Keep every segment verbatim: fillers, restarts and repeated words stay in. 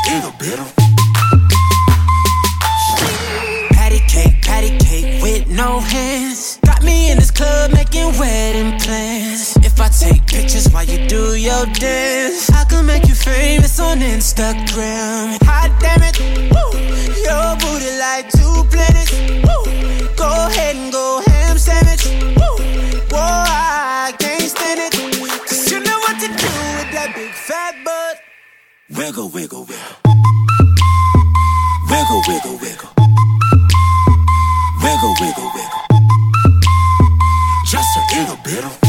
little bit of patty cake, patty cake with no hands. Got me in this club making wedding plans. If I take pictures while you do your dance, I can make you famous on Instagram. Hot damn it, woo. Your booty like two planets, woo. Go ahead and go ham sandwich, woo. Whoa, I can't stand it, cause you know what to do with that big fat butt. Wiggle, wiggle, wiggle. Wiggle, wiggle, wiggle. Wiggle, wiggle, wiggle. Just a little bit of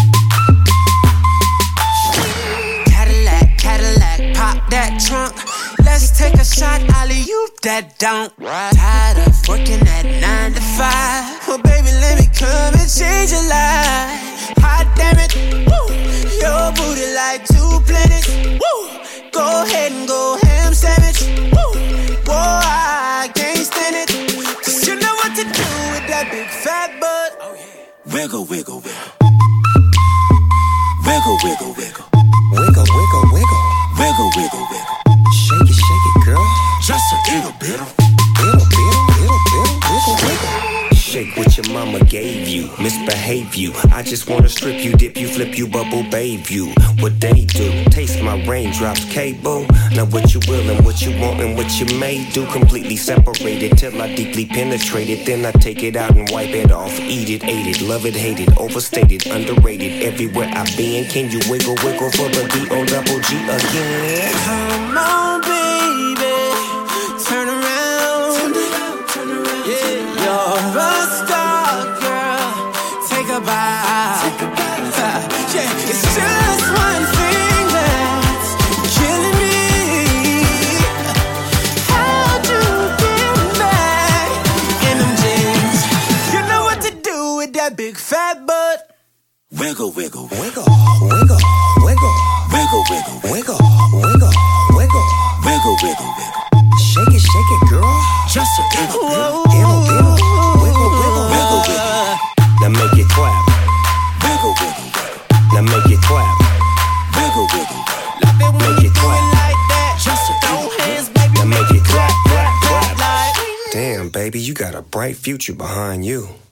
Cadillac, Cadillac, pop that trunk. Let's take a shot, alley-oop that don't. Tired of working at nine to five. Well, baby, let me come and change your life. Hot damn it, woo. Your booty like two planets, woo. Go ahead and go ham sandwich, woo. Whoa, I can't stand it, cause you know what to do with that big fat butt. Oh, yeah. Wiggle, wiggle, wiggle. Wiggle, wiggle, wiggle. Wiggle, wiggle, wiggle. Wiggle, wiggle, wiggle. Shake it, shake it, girl. Just a little bit of Little bit, little bit, wiggle, wiggle. Shake what your mama gave you, misbehave you. I just wanna strip you, dip you, flip you, bubble bathe you. What they do, taste my raindrops, cable. Now what you will and what you want and what you may do. Completely separated till I deeply penetrate it. Then I take it out and wipe it off. Eat it, ate it, love it, hate it. Overstated, underrated, everywhere I been. Can you wiggle, wiggle for the D O double G again? Come on, baby, turn around. Yeah, you're a star, girl. Take a bite. Yeah, it's just one thing that's killing me. How'd you get back in them jeans? You know what to do with that big fat butt. Wiggle, wiggle, Wiggle, wiggle, wiggle. wiggle, wiggle, Wiggle, wiggle, wiggle. wiggle, wiggle, wiggle. Shake it, shake it, girl. Just a little bit. Little, little. Wiggle, wiggle, Wiggle, wiggle. Now make it clap. Wiggle, wiggle, wiggle. Now make it clap. Wiggle, wiggle, wiggle. Love it when you do it like that. Just a Throw little hands, bit. baby. Now make it clap, clap, clap. Damn, baby, you got a bright future behind you.